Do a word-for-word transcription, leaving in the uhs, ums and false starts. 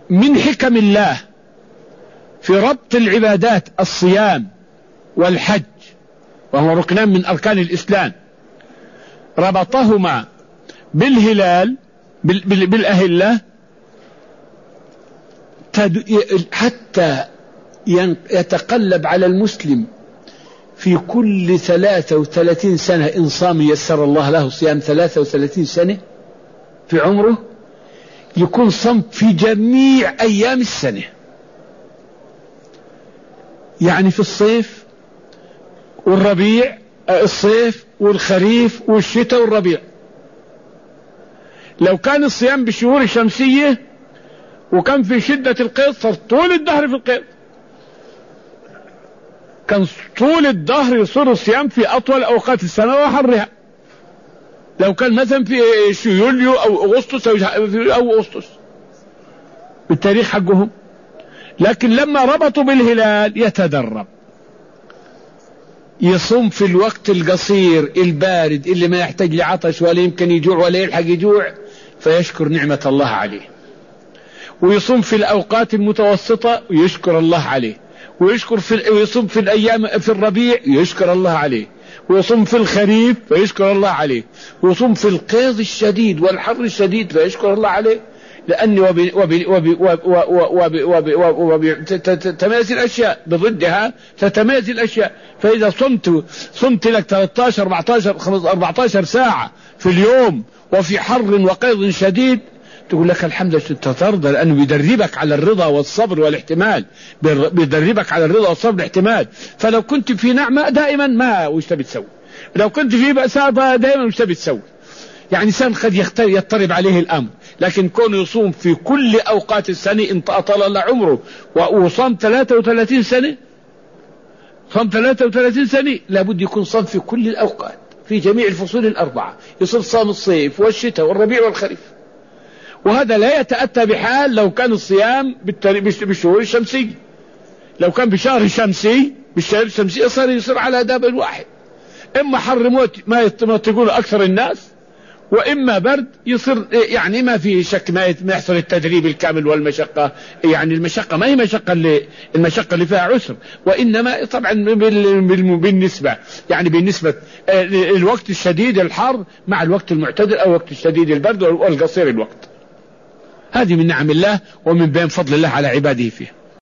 من حكم الله في ربط العبادات الصيام والحج، وهو ركنان من أركان الإسلام، ربطهما بالهلال بالأهلة حتى يتقلب على المسلم في كل ثلاثة وثلاثين سنة إن صام يسر الله له صيام ثلاثة وثلاثين سنة في عمره، يكون صم في جميع أيام السنة. يعني في الصيف والربيع، الصيف والخريف والشتاء والربيع. لو كان الصيام بالشهور الشمسية وكان في شدة القيض صار طول الدهر في القيض، كان طول الدهر يصير الصيام في أطول أوقات السنة وحرها. لو كان مثلا في يوليو أو أغسطس أو أغسطس بالتاريخ حقهم، لكن لما ربطوا بالهلال يتدرب، يصوم في الوقت القصير البارد اللي ما يحتاج لعطش ولا يمكن يجوع ولا يلحق يجوع، فيشكر نعمة الله عليه. ويصوم في الأوقات المتوسطة ويشكر الله عليه، ويشكر في ويصوم في الأيام في الربيع يشكر الله عليه، ويصوم في الخريف فيشكر الله عليه، ويصوم في القيض الشديد والحر الشديد فيشكر الله عليه، لأن تتميز الأشياء بضدها تتميز الأشياء. فإذا صمت صمت لك ثلاثة عشر أربعة عشر ساعة في اليوم وفي حر وقيض شديد، تقول لك الحمد لله تترضى، لأنه بيدربك على الرضا والصبر والاحتمال، بيدربك على الرضا والصبر والاحتمال. فلو كنت في نعمة دائما ما وش تبي تسوي، لو كنت في بأساء دائما وش تبي تسوي. يعني إنسان قد يضطرب عليه الأمر، لكن كونه يصوم في كل أوقات السنة إن أطال الله عمره وصام ثلاثة وثلاثين سنة، صام ثلاثة وثلاثين سنة لابد يكون صام في كل الأوقات في جميع الفصول الأربعة، يصير صام الصيف والشتاء والربيع والخريف. وهذا لا يتأتى بحال لو كان الصيام بالشهور الشمسية. لو كان بشهر شمسي بالشهر الشمسي يصير يصير على دابل واحد، إما حر موت ما تقول أكثر الناس، وإما برد يصير، يعني ما في شك ما يحصل التدريب الكامل والمشقة. يعني المشقة ما هي مشقة اللي المشقة اللي فيها عسر، وإنما طبعا بالنسبة يعني بالنسبة الوقت الشديد الحر مع الوقت المعتدل أو وقت الشديد البرد والقصير الوقت. هذه من نعم الله ومن بين فضل الله على عباده فيه.